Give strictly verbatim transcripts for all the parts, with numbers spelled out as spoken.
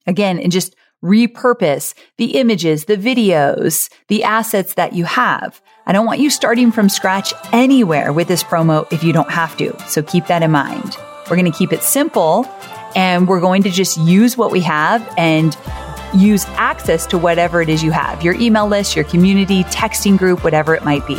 Again, and just repurpose the images, the videos, the assets that you have. I don't want you starting from scratch anywhere with this promo if you don't have to. So keep that in mind. We're going to keep it simple, and we're going to just use what we have and use access to whatever it is you have, your email list, your community, texting group, whatever it might be.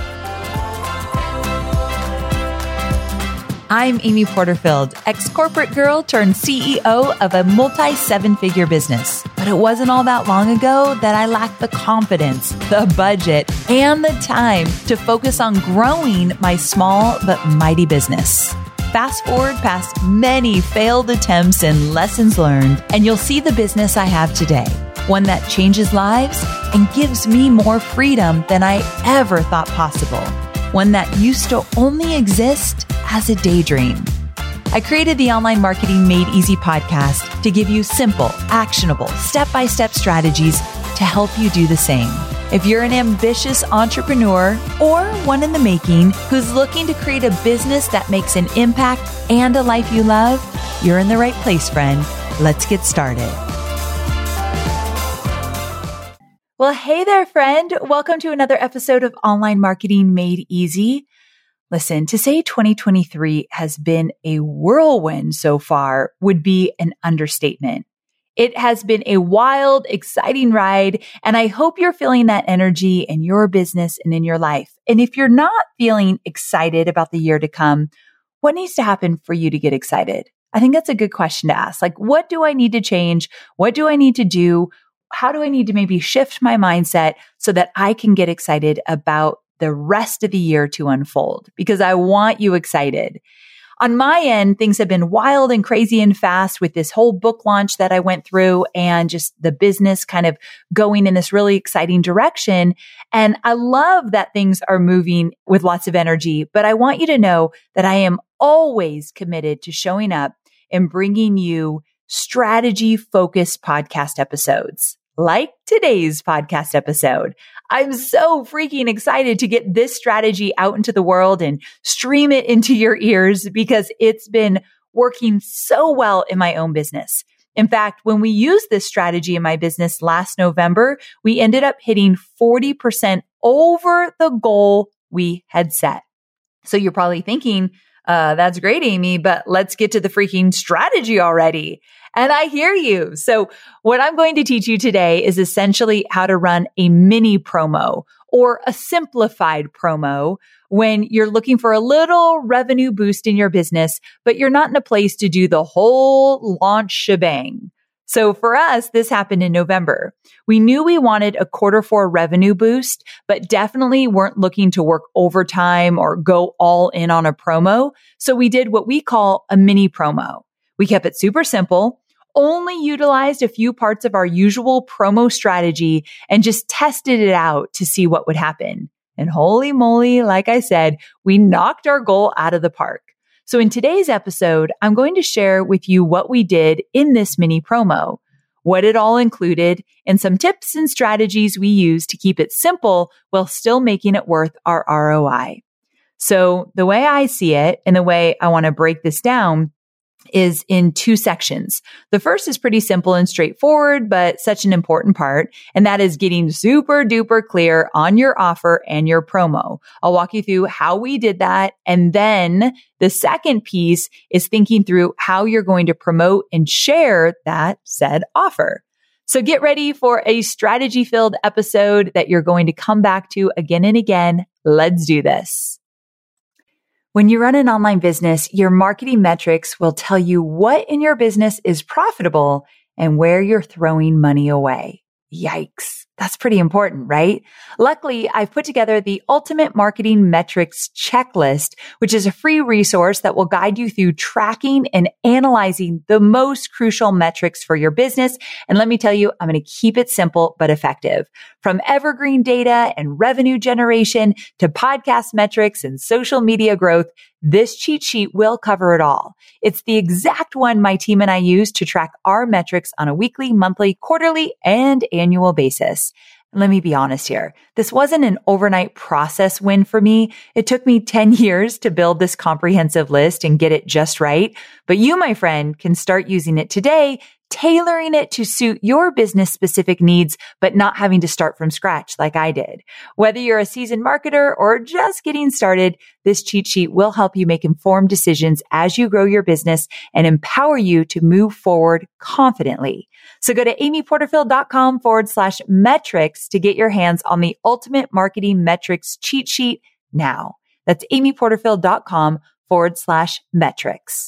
I'm Amy Porterfield, ex-corporate girl turned C E O of a multi-seven-figure business. But it wasn't all that long ago that I lacked the confidence, the budget, and the time to focus on growing my small but mighty business. Fast forward past many failed attempts and lessons learned, and you'll see the business I have today. One that changes lives and gives me more freedom than I ever thought possible. One that used to only exist as a daydream. I created the Online Marketing Made Easy podcast to give you simple, actionable, step-by-step strategies to help you do the same. If you're an ambitious entrepreneur or one in the making who's looking to create a business that makes an impact and a life you love, you're in the right place, friend. Let's get started. Well, hey there, friend. Welcome to another episode of Online Marketing Made Easy. Listen, to say twenty twenty-three has been a whirlwind so far would be an understatement. It has been a wild, exciting ride, and I hope you're feeling that energy in your business and in your life. And if you're not feeling excited about the year to come, what needs to happen for you to get excited? I think that's a good question to ask. Like, what do I need to change? What do I need to do? How do I need to maybe shift my mindset so that I can get excited about the rest of the year to unfold? Because I want you excited. On my end, things have been wild and crazy and fast with this whole book launch that I went through and just the business kind of going in this really exciting direction. And I love that things are moving with lots of energy, but I want you to know that I am always committed to showing up and bringing you strategy-focused podcast episodes, like today's podcast episode. I'm so freaking excited to get this strategy out into the world and stream it into your ears because it's been working so well in my own business. In fact, when we used this strategy in my business last November, we ended up hitting forty percent over the goal we had set. So you're probably thinking, uh, that's great, Amy, but let's get to the freaking strategy already. And I hear you. So what I'm going to teach you today is essentially how to run a mini promo or a simplified promo when you're looking for a little revenue boost in your business, but you're not in a place to do the whole launch shebang. So for us, this happened in November. We knew we wanted a quarter four revenue boost, but definitely weren't looking to work overtime or go all in on a promo. So we did what we call a mini promo. We kept it super simple, only utilized a few parts of our usual promo strategy and just tested it out to see what would happen. And holy moly, like I said, we knocked our goal out of the park. So in today's episode, I'm going to share with you what we did in this mini promo, what it all included, and some tips and strategies we use to keep it simple while still making it worth our R O I. So the way I see it and the way I want to break this down is in two sections. The first is pretty simple and straightforward, but such an important part, and that is getting super duper clear on your offer and your promo. I'll walk you through how we did that. And then the second piece is thinking through how you're going to promote and share that said offer. So get ready for a strategy-filled episode that you're going to come back to again and again. Let's do this. When you run an online business, your marketing metrics will tell you what in your business is profitable and where you're throwing money away. Yikes. That's pretty important, right? Luckily, I've put together the Ultimate Marketing Metrics Checklist, which is a free resource that will guide you through tracking and analyzing the most crucial metrics for your business. And let me tell you, I'm going to keep it simple but effective. From evergreen data and revenue generation to podcast metrics and social media growth, this cheat sheet will cover it all. It's the exact one my team and I use to track our metrics on a weekly, monthly, quarterly, and annual basis. Let me be honest here. This wasn't an overnight process win for me. It took me ten years to build this comprehensive list and get it just right. But you, my friend, can start using it today tailoring it to suit your business specific needs, but not having to start from scratch like I did. Whether you're a seasoned marketer or just getting started, this cheat sheet will help you make informed decisions as you grow your business and empower you to move forward confidently. So go to amyporterfield.com forward slash metrics to get your hands on the ultimate marketing metrics cheat sheet now. That's amyporterfield.com forward slash metrics.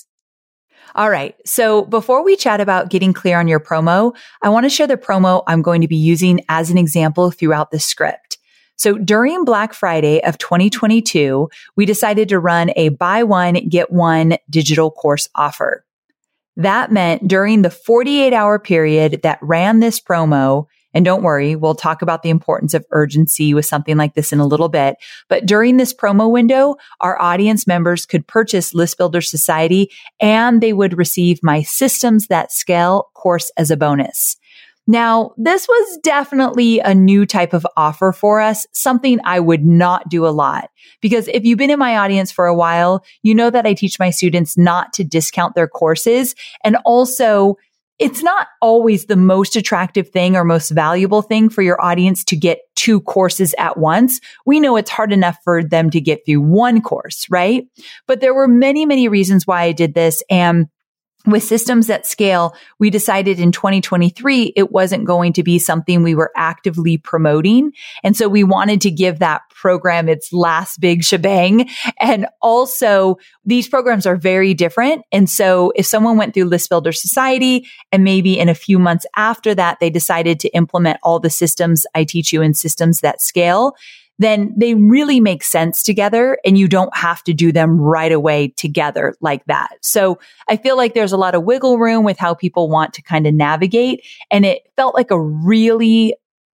All right. So before we chat about getting clear on your promo, I want to share the promo I'm going to be using as an example throughout the script. So during Black Friday of twenty twenty-two, we decided to run a buy one, get one digital course offer. That meant during the forty-eight hour period that ran this promo, and don't worry, we'll talk about the importance of urgency with something like this in a little bit. But during this promo window, our audience members could purchase List Builder Society and they would receive my Systems That Scale course as a bonus. Now, this was definitely a new type of offer for us, something I would not do a lot. Because if you've been in my audience for a while, you know that I teach my students not to discount their courses. And also, it's not always the most attractive thing or most valuable thing for your audience to get two courses at once. We know it's hard enough for them to get through one course, right? But there were many, many reasons why I did this. And with Systems That Scale, we decided in twenty twenty-three, it wasn't going to be something we were actively promoting. And so we wanted to give that program its last big shebang. And also, these programs are very different. And so if someone went through List Builder Society and maybe in a few months after that, they decided to implement all the systems I teach you in Systems That Scale, then they really make sense together and you don't have to do them right away together like that. So I feel like there's a lot of wiggle room with how people want to kind of navigate. And it felt like a really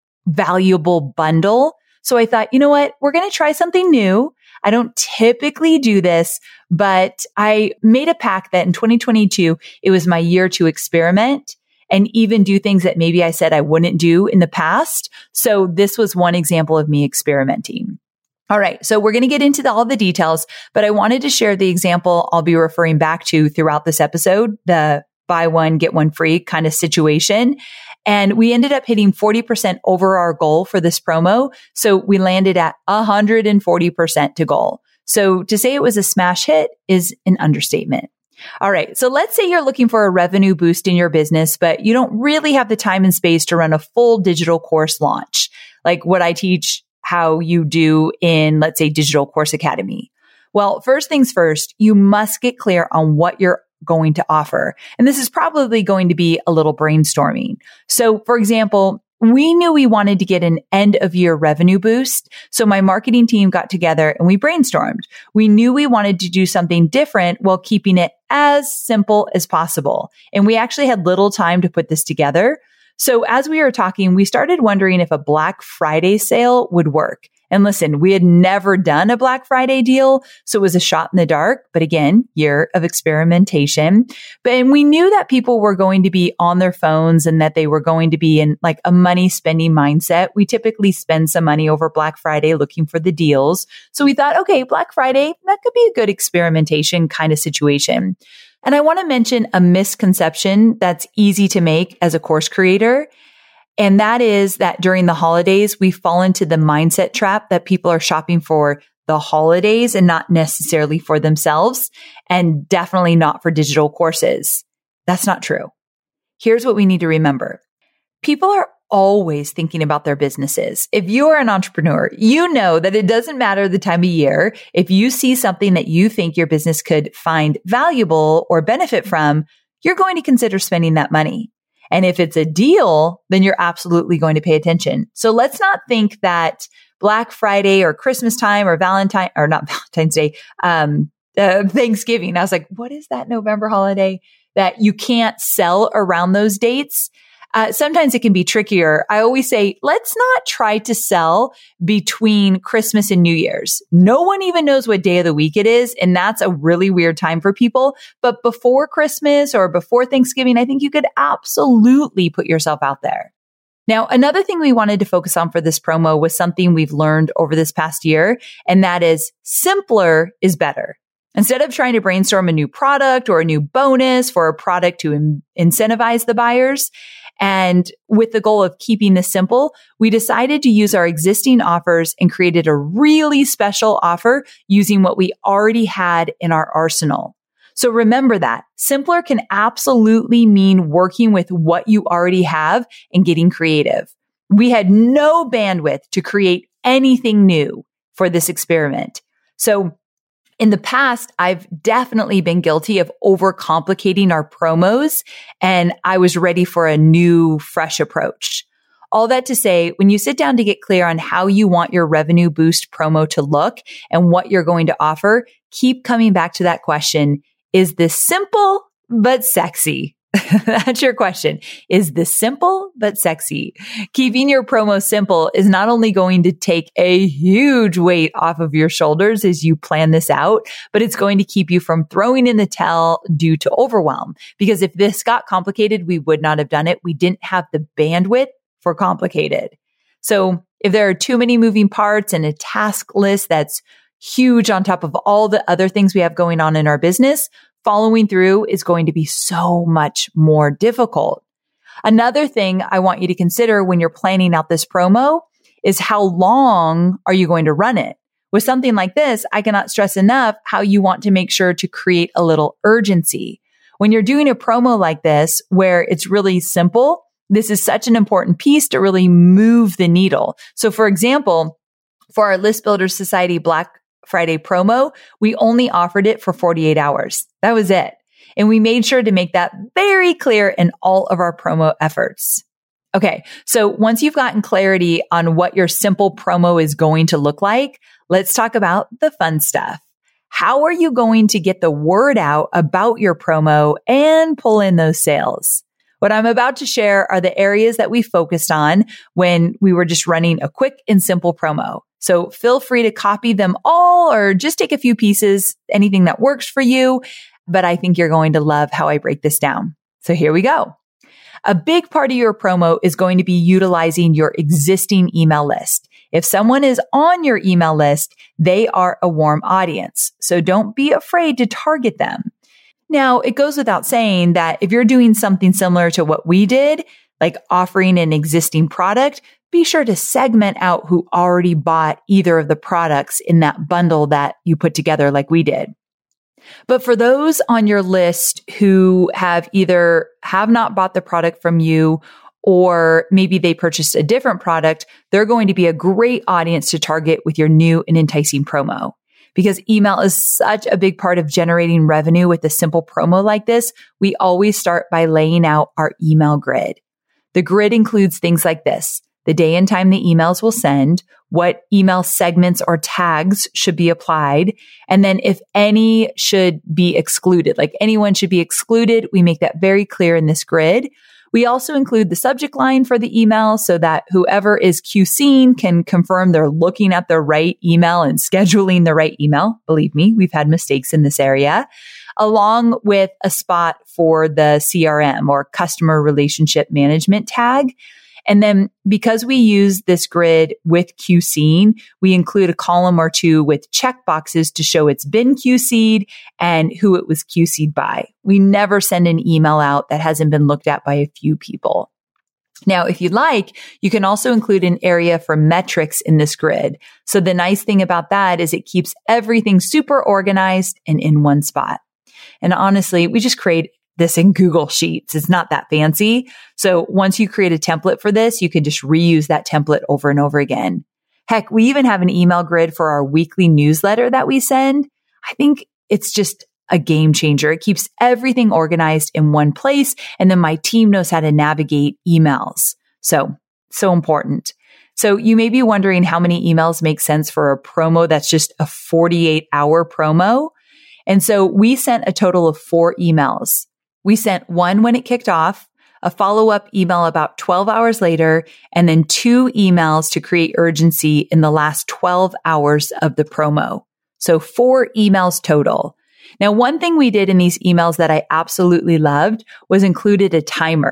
valuable bundle. So I thought, you know what? We're going to try something new. I don't typically do this, but I made a pact that in twenty twenty-two, it was my year to experiment and even do things that maybe I said I wouldn't do in the past. So this was one example of me experimenting. All right. So we're going to get into the, all the details, but I wanted to share the example I'll be referring back to throughout this episode, the buy one, get one free kind of situation. And we ended up hitting forty percent over our goal for this promo. So we landed at one hundred forty percent to goal. So to say it was a smash hit is an understatement. All right. So let's say you're looking for a revenue boost in your business, but you don't really have the time and space to run a full digital course launch, like what I teach how you do in, let's say, Digital Course Academy. Well, first things first, you must get clear on what you're going to offer. And this is probably going to be a little brainstorming. So for example, we knew we wanted to get an end of year revenue boost. So my marketing team got together and we brainstormed. We knew we wanted to do something different while keeping it as simple as possible. And we actually had little time to put this together. So as we were talking, we started wondering if a Black Friday sale would work. And listen, we had never done a Black Friday deal, so it was a shot in the dark. But again, year of experimentation. But and we knew that people were going to be on their phones and that they were going to be in like a money spending mindset. We typically spend some money over Black Friday looking for the deals. So we thought, okay, Black Friday, that could be a good experimentation kind of situation. And I want to mention a misconception that's easy to make as a course creator. And that is that during the holidays, we fall into the mindset trap that people are shopping for the holidays and not necessarily for themselves, and definitely not for digital courses. That's not true. Here's what we need to remember. People are always thinking about their businesses. If you are an entrepreneur, you know that it doesn't matter the time of year. If you see something that you think your business could find valuable or benefit from, you're going to consider spending that money. And if it's a deal, then you're absolutely going to pay attention. So let's not think that Black Friday or Christmas time or Valentine, or not Valentine's Day, um, uh, Thanksgiving. I was like, what is that November holiday that you can't sell around those dates? Uh, sometimes it can be trickier. I always say, let's not try to sell between Christmas and New Year's. No one even knows what day of the week it is. And that's a really weird time for people. But before Christmas or before Thanksgiving, I think you could absolutely put yourself out there. Now, another thing we wanted to focus on for this promo was something we've learned over this past year, and that is simpler is better. Instead of trying to brainstorm a new product or a new bonus for a product to in- incentivize the buyers, and with the goal of keeping this simple, we decided to use our existing offers and created a really special offer using what we already had in our arsenal. So remember that simpler can absolutely mean working with what you already have and getting creative. We had no bandwidth to create anything new for this experiment. So in the past, I've definitely been guilty of overcomplicating our promos, and I was ready for a new, fresh approach. All that to say, when you sit down to get clear on how you want your revenue boost promo to look and what you're going to offer, keep coming back to that question. Is this simple but sexy? That's your question. Is this simple but sexy? Keeping your promo simple is not only going to take a huge weight off of your shoulders as you plan this out, but it's going to keep you from throwing in the towel due to overwhelm. Because if this got complicated, we would not have done it. We didn't have the bandwidth for complicated. So if there are too many moving parts and a task list that's huge on top of all the other things we have going on in our business, following through is going to be so much more difficult. Another thing I want you to consider when you're planning out this promo is how long are you going to run it? With something like this, I cannot stress enough how you want to make sure to create a little urgency. When you're doing a promo like this, where it's really simple, this is such an important piece to really move the needle. So for example, for our List Builders Society Black Friday promo, we only offered it for forty-eight hours. That was it. And we made sure to make that very clear in all of our promo efforts. Okay. So once you've gotten clarity on what your simple promo is going to look like, let's talk about the fun stuff. How are you going to get the word out about your promo and pull in those sales? What I'm about to share are the areas that we focused on when we were just running a quick and simple promo. So feel free to copy them all or just take a few pieces, anything that works for you. But I think you're going to love how I break this down. So here we go. A big part of your promo is going to be utilizing your existing email list. If someone is on your email list, they are a warm audience. So don't be afraid to target them. Now, it goes without saying that if you're doing something similar to what we did, like offering an existing product, be sure to segment out who already bought either of the products in that bundle that you put together like we did. But for those on your list who have either have not bought the product from you or maybe they purchased a different product, they're going to be a great audience to target with your new and enticing promo. Because email is such a big part of generating revenue with a simple promo like this, we always start by laying out our email grid. The grid includes things like this: the day and time the emails will send, what email segments or tags should be applied, and then if any should be excluded, like anyone should be excluded, we make that very clear in this grid. We also include the subject line for the email so that whoever is QCing can confirm they're looking at the right email and scheduling the right email. Believe me, we've had mistakes in this area, along with a spot for the C R M or customer relationship management tag. And then because we use this grid with QCing, we include a column or two with check boxes to show it's been Q C'd and who it was Q C'd by. We never send an email out that hasn't been looked at by a few people. Now, if you'd like, you can also include an area for metrics in this grid. So the nice thing about that is it keeps everything super organized and in one spot. And honestly, we just create this in Google Sheets. It's not that fancy. So once you create a template for this, you can just reuse that template over and over again. Heck, we even have an email grid for our weekly newsletter that we send. I think it's just a game changer. It keeps everything organized in one place. And then my team knows how to navigate emails. So, so important. So you may be wondering how many emails make sense for a promo that's just a forty-eight hour promo. And so we sent a total of four emails. We sent one when it kicked off, a follow-up email about twelve hours later, and then two emails to create urgency in the last twelve hours of the promo. So four emails total. Now, one thing we did in these emails that I absolutely loved was included a timer.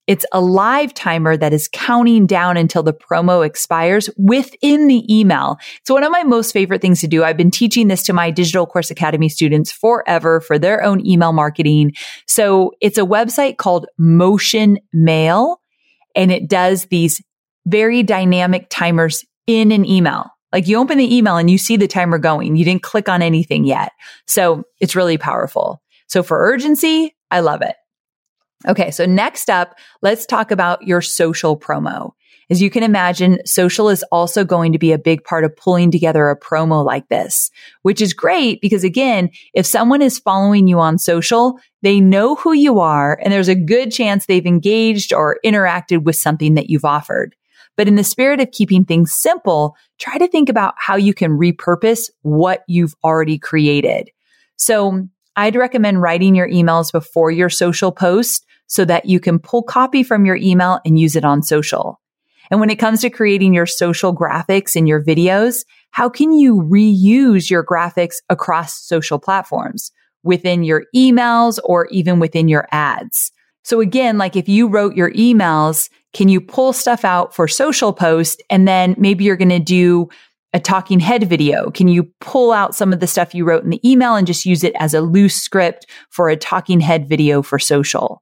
It's a live timer that is counting down until the promo expires within the email. It's one of my most favorite things to do. I've been teaching this to my Digital Course Academy students forever for their own email marketing. So it's a website called Motion Mail, and it does these very dynamic timers in an email. Like you open the email and you see the timer going. You didn't click on anything yet. So it's really powerful. So for urgency, I love it. Okay, so next up, let's talk about your social promo. As you can imagine, social is also going to be a big part of pulling together a promo like this, which is great because again, if someone is following you on social, they know who you are and there's a good chance they've engaged or interacted with something that you've offered. But in the spirit of keeping things simple, try to think about how you can repurpose what you've already created. So I'd recommend writing your emails before your social post so that you can pull copy from your email and use it on social. And when it comes to creating your social graphics and your videos, how can you reuse your graphics across social platforms within your emails or even within your ads? So again, like if you wrote your emails, can you pull stuff out for social post and then maybe you're going to do a talking head video? Can you pull out some of the stuff you wrote in the email and just use it as a loose script for a talking head video for social?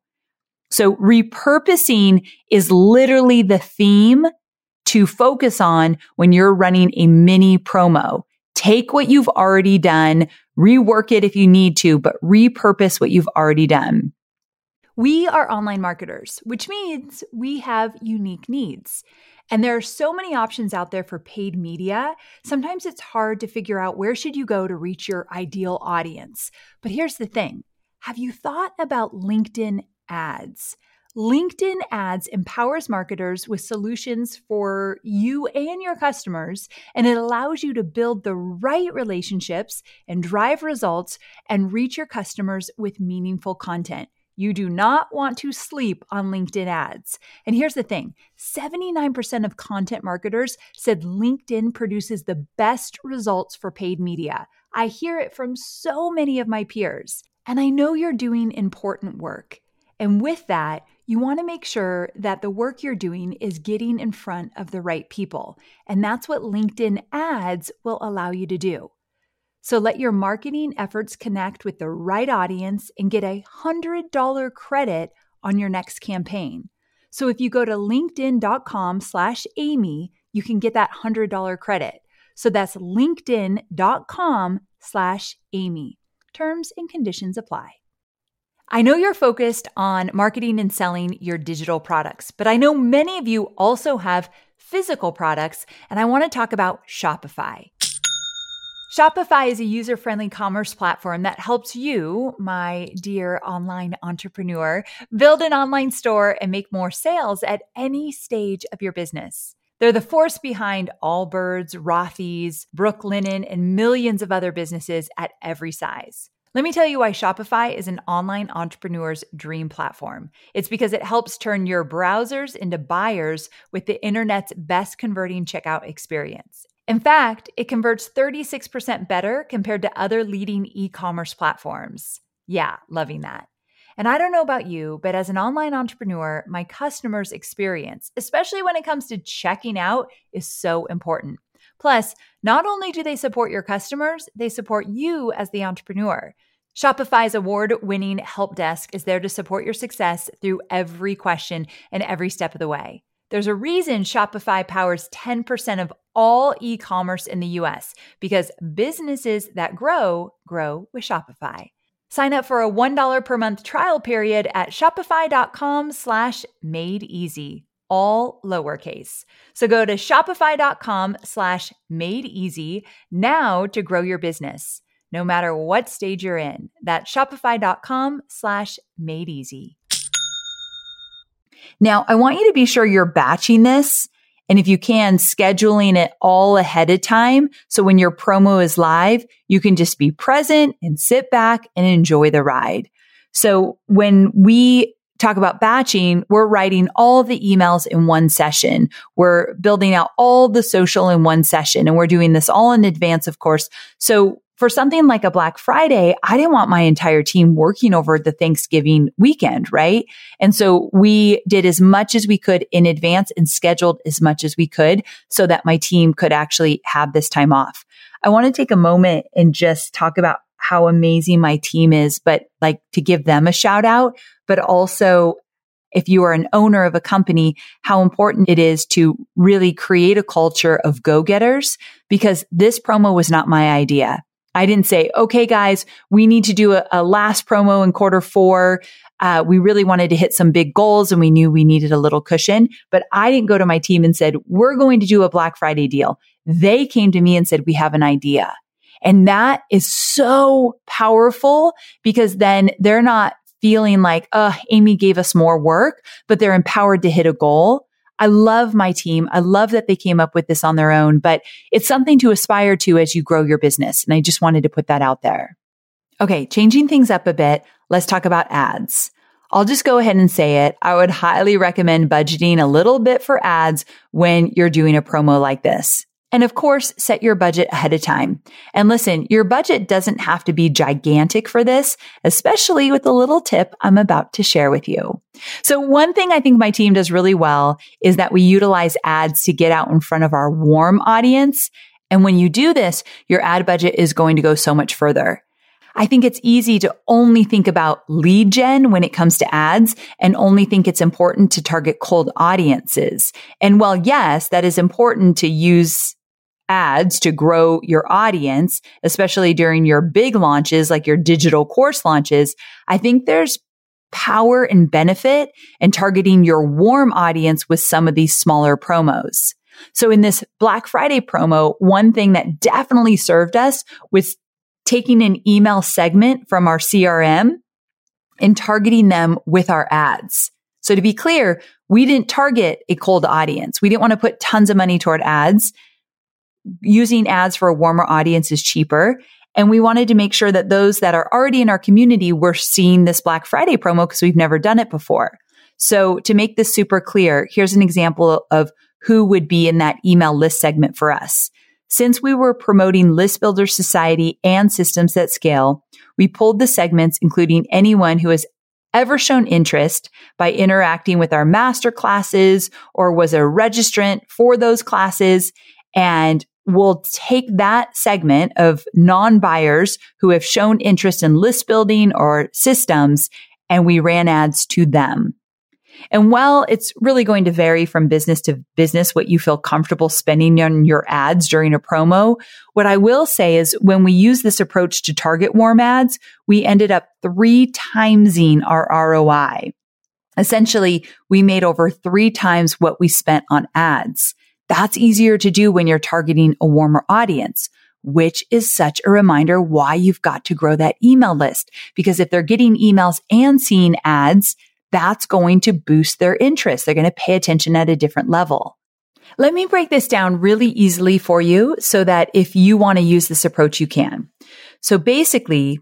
So repurposing is literally the theme to focus on when you're running a mini promo. Take what you've already done, rework it if you need to, but repurpose what you've already done. We are online marketers, which means we have unique needs. And there are so many options out there for paid media. Sometimes it's hard to figure out where should you go to reach your ideal audience. But here's the thing. Have you thought about LinkedIn ads? LinkedIn ads empowers marketers with solutions for you and your customers, and it allows you to build the right relationships and drive results and reach your customers with meaningful content. You do not want to sleep on LinkedIn ads. And here's the thing, seventy-nine percent of content marketers said LinkedIn produces the best results for paid media. I hear it from so many of my peers. And I know you're doing important work. And with that, you want to make sure that the work you're doing is getting in front of the right people. And that's what LinkedIn ads will allow you to do. So let your marketing efforts connect with the right audience and get a one hundred dollars credit on your next campaign. So if you go to linkedin.com slash Amy, you can get that one hundred dollars credit. So that's linkedin.com slash Amy. Terms and conditions apply. I know you're focused on marketing and selling your digital products, but I know many of you also have physical products, and I want to talk about Shopify. Shopify is a user-friendly commerce platform that helps you, my dear online entrepreneur, build an online store and make more sales at any stage of your business. They're the force behind Allbirds, Rothy's, Brooklinen, and millions of other businesses at every size. Let me tell you why Shopify is an online entrepreneur's dream platform. It's because it helps turn your browsers into buyers with the internet's best converting checkout experience. In fact, it converts thirty-six percent better compared to other leading e-commerce platforms. Yeah, loving that. And I don't know about you, but as an online entrepreneur, my customers' experience, especially when it comes to checking out, is so important. Plus, not only do they support your customers, they support you as the entrepreneur. Shopify's award-winning help desk is there to support your success through every question and every step of the way. There's a reason Shopify powers ten percent of all e-commerce in the U S because businesses that grow, grow with Shopify. Sign up for a one dollar per month trial period at shopify.com slash made easy, all lowercase. So go to shopify.com slash made easy now to grow your business, no matter what stage you're in. That's shopify.com slash made easy. Now, I want you to be sure you're batching this, and if you can, scheduling it all ahead of time. So when your promo is live, you can just be present and sit back and enjoy the ride. So when we talk about batching, we're writing all the emails in one session. We're building out all the social in one session, and we're doing this all in advance, of course. So for something like a Black Friday, I didn't want my entire team working over the Thanksgiving weekend, right? And so we did as much as we could in advance and scheduled as much as we could so that my team could actually have this time off. I want to take a moment and just talk about how amazing my team is, but like to give them a shout out, but also if you are an owner of a company, how important it is to really create a culture of go-getters, because this promo was not my idea. I didn't say, okay, guys, we need to do a, a last promo in quarter four. Uh, we really wanted to hit some big goals and we knew we needed a little cushion, but I didn't go to my team and said, we're going to do a Black Friday deal. They came to me and said, we have an idea. And that is so powerful because then they're not feeling like, oh, Amy gave us more work, but they're empowered to hit a goal. I love my team. I love that they came up with this on their own, but it's something to aspire to as you grow your business. And I just wanted to put that out there. Okay, changing things up a bit, let's talk about ads. I'll just go ahead and say it. I would highly recommend budgeting a little bit for ads when you're doing a promo like this. And of course, set your budget ahead of time. And listen, your budget doesn't have to be gigantic for this, especially with the little tip I'm about to share with you. So one thing I think my team does really well is that we utilize ads to get out in front of our warm audience. And when you do this, your ad budget is going to go so much further. I think it's easy to only think about lead gen when it comes to ads and only think it's important to target cold audiences. And while yes, that is important to use ads to grow your audience, especially during your big launches, like your digital course launches, I think there's power and benefit in targeting your warm audience with some of these smaller promos. So in this Black Friday promo, one thing that definitely served us was taking an email segment from our C R M and targeting them with our ads. So to be clear, we didn't target a cold audience. We didn't want to put tons of money toward ads. Using ads for a warmer audience is cheaper. And we wanted to make sure that those that are already in our community were seeing this Black Friday promo because we've never done it before. So to make this super clear, here's an example of who would be in that email list segment for us. Since we were promoting List Builder Society and Systems That Scale, we pulled the segments, including anyone who has ever shown interest by interacting with our master classes or was a registrant for those classes. And we'll take that segment of non-buyers who have shown interest in list building or systems, and we ran ads to them. And while it's really going to vary from business to business what you feel comfortable spending on your ads during a promo, what I will say is when we use this approach to target warm ads, we ended up three timesing our R O I. Essentially, we made over three times what we spent on ads. That's easier to do when you're targeting a warmer audience, which is such a reminder why you've got to grow that email list. Because if they're getting emails and seeing ads, that's going to boost their interest. They're going to pay attention at a different level. Let me break this down really easily for you so that if you want to use this approach, you can. So basically,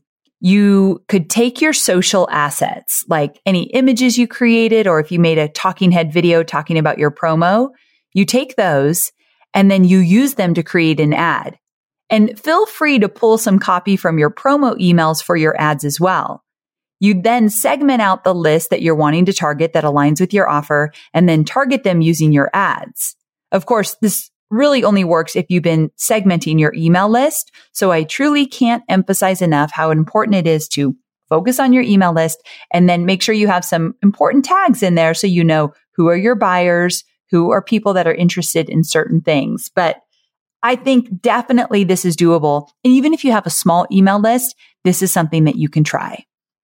you could take your social assets, like any images you created, or if you made a talking head video talking about your promo, you take those and then you use them to create an ad. And feel free to pull some copy from your promo emails for your ads as well. You then segment out the list that you're wanting to target that aligns with your offer and then target them using your ads. Of course, this really only works if you've been segmenting your email list. So I truly can't emphasize enough how important it is to focus on your email list and then make sure you have some important tags in there so you know who are your buyers, who are people that are interested in certain things. But I think definitely this is doable. And even if you have a small email list, this is something that you can try.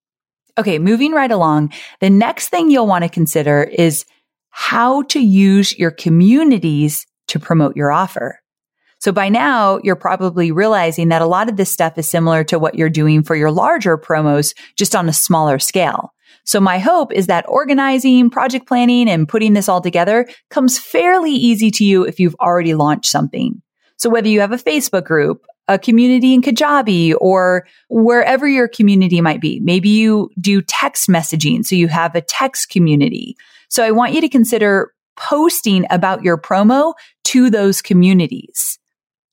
Okay, moving right along, the next thing you'll want to consider is how to use your communities to promote your offer. So by now, you're probably realizing that a lot of this stuff is similar to what you're doing for your larger promos, just on a smaller scale. So my hope is that organizing, project planning, and putting this all together comes fairly easy to you if you've already launched something. So whether you have a Facebook group, a community in Kajabi, or wherever your community might be, maybe you do text messaging, so you have a text community. So I want you to consider posting about your promo to those communities.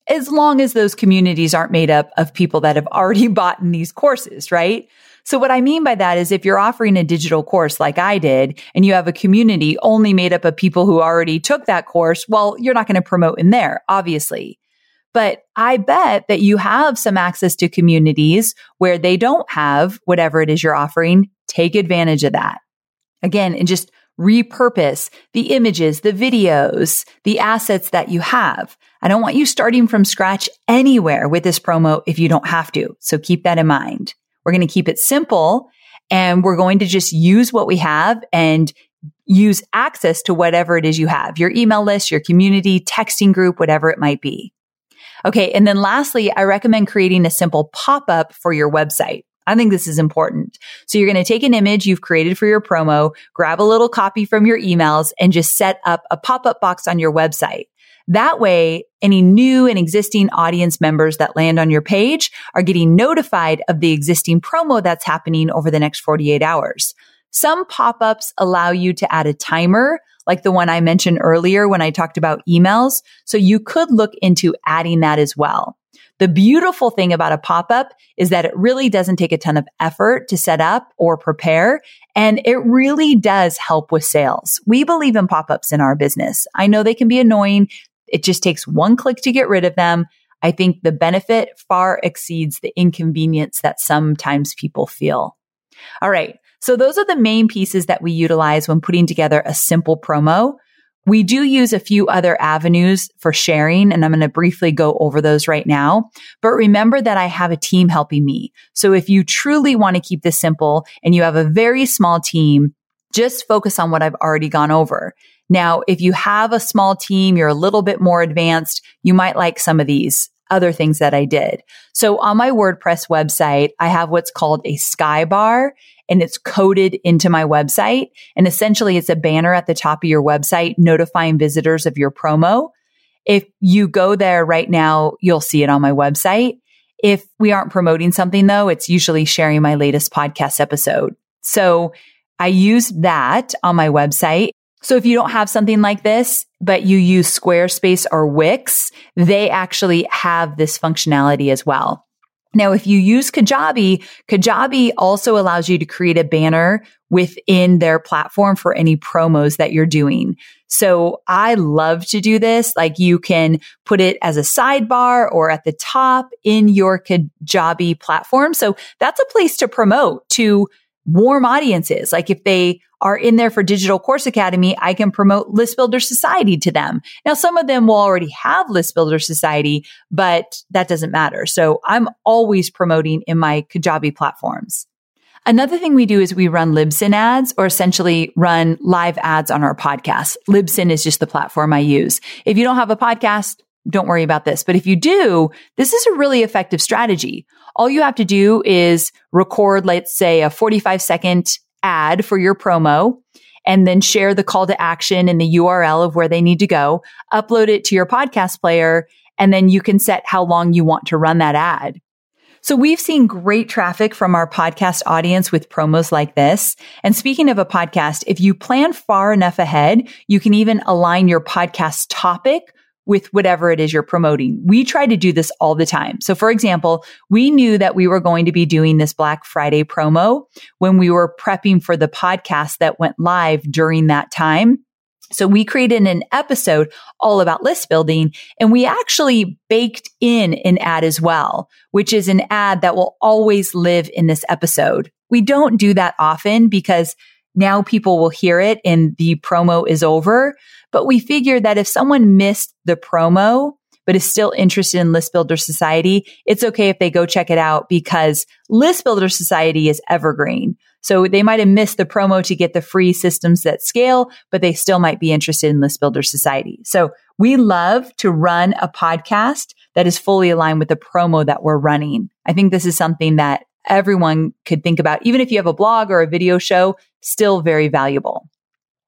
as long as those communities aren't made up of people that have already bought in these courses, right? So what I mean by that is if you're offering a digital course like I did, and you have a community only made up of people who already took that course, well, you're not going to promote in there, obviously. But I bet that you have some access to communities where they don't have whatever it is you're offering. Take advantage of that. Again, and just repurpose the images, the videos, the assets that you have. I don't want you starting from scratch anywhere with this promo if you don't have to. So keep that in mind. We're going to keep it simple, and we're going to just use what we have and use access to whatever it is you have, your email list, your community, texting group, whatever it might be. Okay. And then lastly, I recommend creating a simple pop-up for your website. I think this is important. So you're going to take an image you've created for your promo, grab a little copy from your emails, and just set up a pop-up box on your website. That way, any new and existing audience members that land on your page are getting notified of the existing promo that's happening over the next forty-eight hours. Some pop-ups allow you to add a timer, like the one I mentioned earlier when I talked about emails. So you could look into adding that as well. The beautiful thing about a pop-up is that it really doesn't take a ton of effort to set up or prepare, and it really does help with sales. We believe in pop-ups in our business. I know they can be annoying. It just takes one click to get rid of them. I think the benefit far exceeds the inconvenience that sometimes people feel. All right. So those are the main pieces that we utilize when putting together a simple promo. We do use a few other avenues for sharing, and I'm going to briefly go over those right now. But remember that I have a team helping me. So if you truly want to keep this simple and you have a very small team, just focus on what I've already gone over. Now, if you have a small team, you're a little bit more advanced, you might like some of these other things that I did. So on my WordPress website, I have what's called a skybar, and it's coded into my website. And essentially it's a banner at the top of your website notifying visitors of your promo. If you go there right now, you'll see it on my website. If we aren't promoting something though, it's usually sharing my latest podcast episode. So I use that on my website. So if you don't have something like this, but you use Squarespace or Wix, they actually have this functionality as well. Now, if you use Kajabi, Kajabi also allows you to create a banner within their platform for any promos that you're doing. So I love to do this. Like you can put it as a sidebar or at the top in your Kajabi platform. So that's a place to promote to warm audiences. Like if they are in there for Digital Course Academy, I can promote List Builder Society to them. Now, some of them will already have List Builder Society, but that doesn't matter. So I'm always promoting in my Kajabi platforms. Another thing we do is we run Libsyn ads, or essentially run live ads on our podcast. Libsyn is just the platform I use. If you don't have a podcast, don't worry about this. But if you do, this is a really effective strategy. All you have to do is record, let's say, a forty-five second ad for your promo, and then share the call to action and the U R L of where they need to go, upload it to your podcast player, and then you can set how long you want to run that ad. So we've seen great traffic from our podcast audience with promos like this. And speaking of a podcast, if you plan far enough ahead, you can even align your podcast topic with whatever it is you're promoting. We try to do this all the time. So for example, we knew that we were going to be doing this Black Friday promo when we were prepping for the podcast that went live during that time. So we created an episode all about list building, and we actually baked in an ad as well, which is an ad that will always live in this episode. We don't do that often because now people will hear it and the promo is over. But we figured that if someone missed the promo, but is still interested in List Builder Society, it's okay if they go check it out because List Builder Society is evergreen. So they might have missed the promo to get the free systems that scale, but they still might be interested in List Builder Society. So we love to run a podcast that is fully aligned with the promo that we're running. I think this is something that everyone could think about. Even if you have a blog or a video show, still very valuable.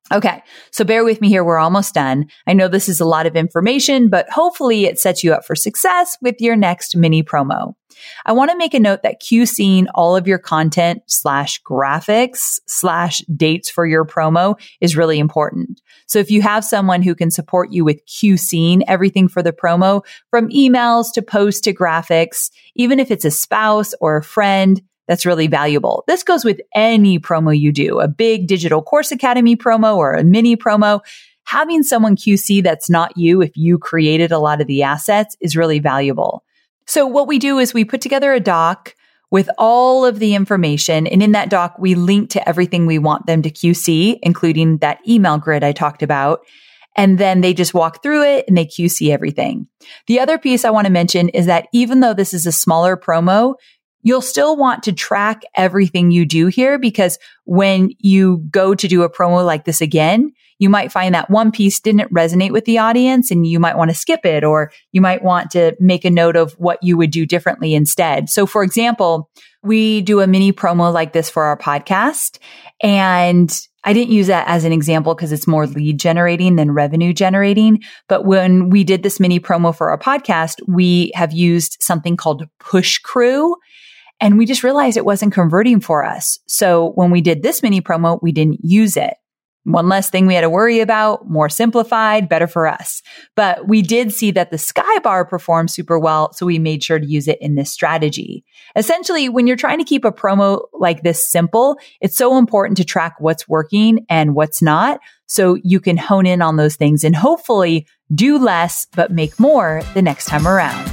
Okay, so bear with me here. We're almost done. I know this is a lot of information, but hopefully it sets you up for success with your next mini promo. I want to make a note that QCing all of your content slash graphics slash dates for your promo is really important. So if you have someone who can support you with QCing everything for the promo, from emails to posts to graphics, even if it's a spouse or a friend, that's really valuable. This goes with any promo you do, a big digital course academy promo or a mini promo. Having someone Q C that's not you, if you created a lot of the assets, is really valuable. So what we do is we put together a doc with all of the information. And in that doc, we link to everything we want them to Q C, including that email grid I talked about. And then they just walk through it and they Q C everything. The other piece I want to mention is that even though this is a smaller promo, you'll still want to track everything you do here, because when you go to do a promo like this again, you might find that one piece didn't resonate with the audience and you might want to skip it, or you might want to make a note of what you would do differently instead. So for example, we do a mini promo like this for our podcast, and I didn't use that as an example because it's more lead generating than revenue generating. But when we did this mini promo for our podcast, we have used something called Push Crew. And we just realized it wasn't converting for us. So when we did this mini promo, we didn't use it. One less thing we had to worry about, more simplified, better for us. But we did see that the Skybar performed super well, so we made sure to use it in this strategy. Essentially, when you're trying to keep a promo like this simple, it's so important to track what's working and what's not, so you can hone in on those things and hopefully do less, but make more the next time around.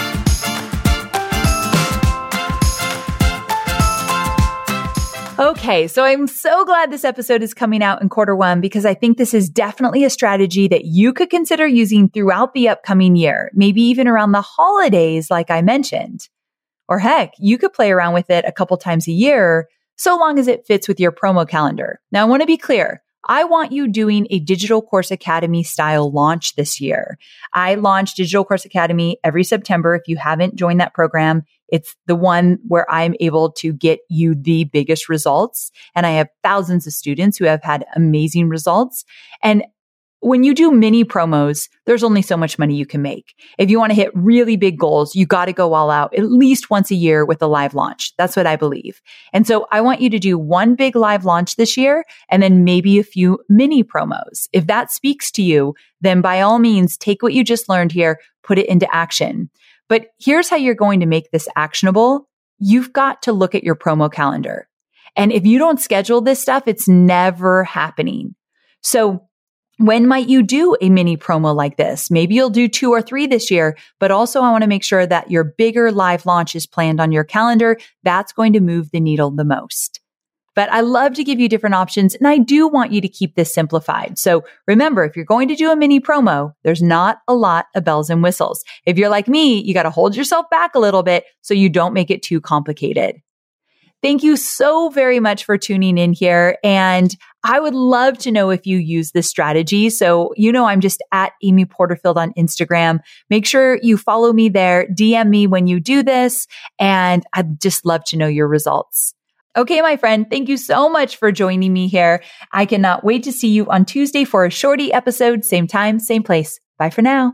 Okay, so I'm so glad this episode is coming out in quarter one, because I think this is definitely a strategy that you could consider using throughout the upcoming year, maybe even around the holidays, like I mentioned. Or heck, you could play around with it a couple times a year, so long as it fits with your promo calendar. Now, I want to be clear. I want you doing a Digital Course Academy style launch this year. I launch Digital Course Academy every September. If you haven't joined that program, it's the one where I'm able to get you the biggest results. And I have thousands of students who have had amazing results. And when you do mini promos, there's only so much money you can make. If you want to hit really big goals, you got to go all out at least once a year with a live launch. That's what I believe. And so I want you to do one big live launch this year and then maybe a few mini promos. If that speaks to you, then by all means, take what you just learned here, put it into action. But here's how you're going to make this actionable. You've got to look at your promo calendar. And if you don't schedule this stuff, it's never happening. So when might you do a mini promo like this? Maybe you'll do two or three this year, but also I want to make sure that your bigger live launch is planned on your calendar. That's going to move the needle the most. But I love to give you different options, and I do want you to keep this simplified. So remember, if you're going to do a mini promo, there's not a lot of bells and whistles. If you're like me, you got to hold yourself back a little bit so you don't make it too complicated. Thank you so very much for tuning in here. And I would love to know if you use this strategy. So, you know, I'm just at Amy Porterfield on Instagram. Make sure you follow me there. D M me when you do this. And I'd just love to know your results. Okay, my friend, thank you so much for joining me here. I cannot wait to see you on Tuesday for a shorty episode. Same time, same place. Bye for now.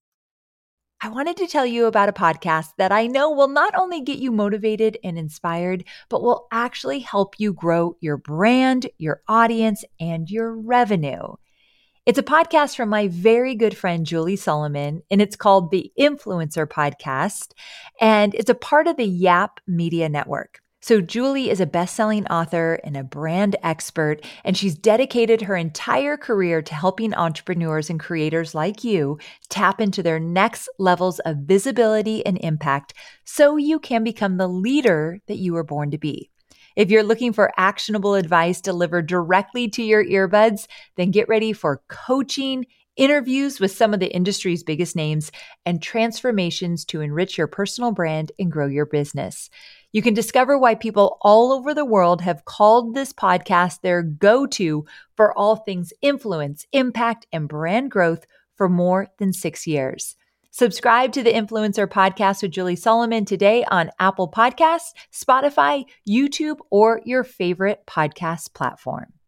I wanted to tell you about a podcast that I know will not only get you motivated and inspired, but will actually help you grow your brand, your audience, and your revenue. It's a podcast from my very good friend, Julie Solomon, and it's called the Influencer Podcast, and it's a part of the Yap Media Network. So Julie is a best-selling author and a brand expert, and she's dedicated her entire career to helping entrepreneurs and creators like you tap into their next levels of visibility and impact so you can become the leader that you were born to be. If you're looking for actionable advice delivered directly to your earbuds, then get ready for coaching, interviews with some of the industry's biggest names, and transformations to enrich your personal brand and grow your business. You can discover why people all over the world have called this podcast their go-to for all things influence, impact, and brand growth for more than six years. Subscribe to the Influencer Podcast with Julie Solomon today on Apple Podcasts, Spotify, YouTube, or your favorite podcast platform.